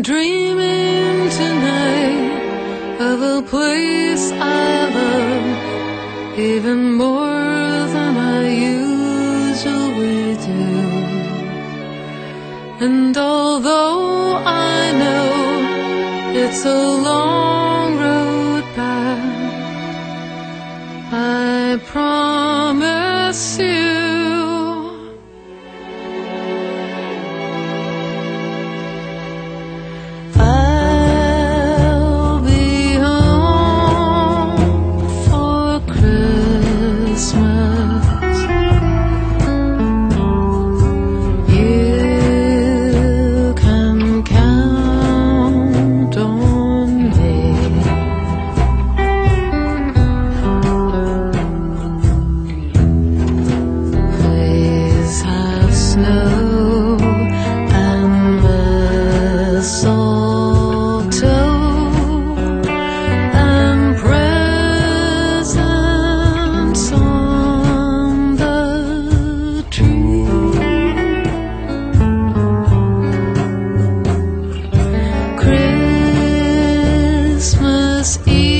dreaming tonight of a place I love even more than I usually do. And although I know it's a long road back, I promise you I'll be home for Christmas. You can count on me. Please have snow and mistletoe and presents on the tree. Christmas Eve